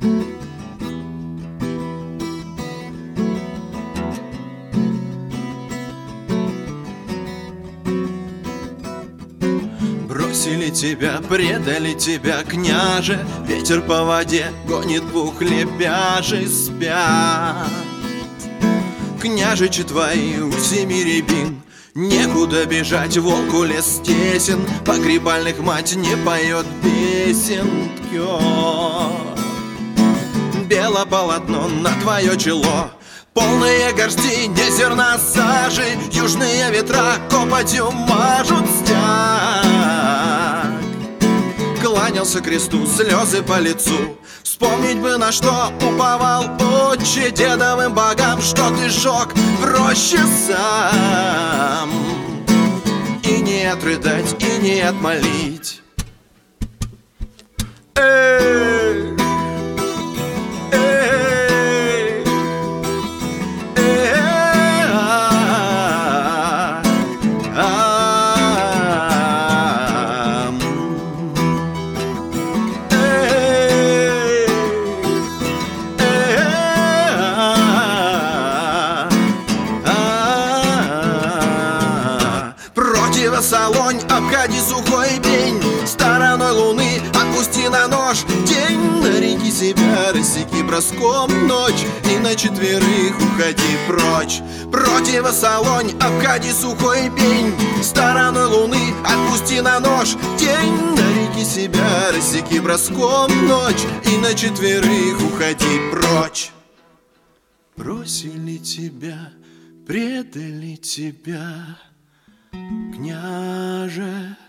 Бросили тебя, предали тебя, княже, ветер по воде гонит двух лебяжий спят. Княжичи твои у семи рябин, некуда бежать, волку лес тесен, погребальных мать не поет песен ткет. Бело полотно на твое чело, полные горсти зерна сажи, южные ветра копотью мажут стяг. Кланялся кресту, слезы по лицу, вспомнить бы, на что уповал отче, дедовым богам, что ты жег в роще сам. И не отрыдать, и не отмолить. Эй! Солонь, обходи сухой пень, стороной луны отпусти на нож день. На реки себя рассеки броском ночь, и на четверых уходи прочь. Противосолонь, обходи сухой пень, стороной луны отпусти на нож день. На реки себя рассеки броском ночь, и на четверых уходи прочь. Бросили тебя, предали тебя, княже.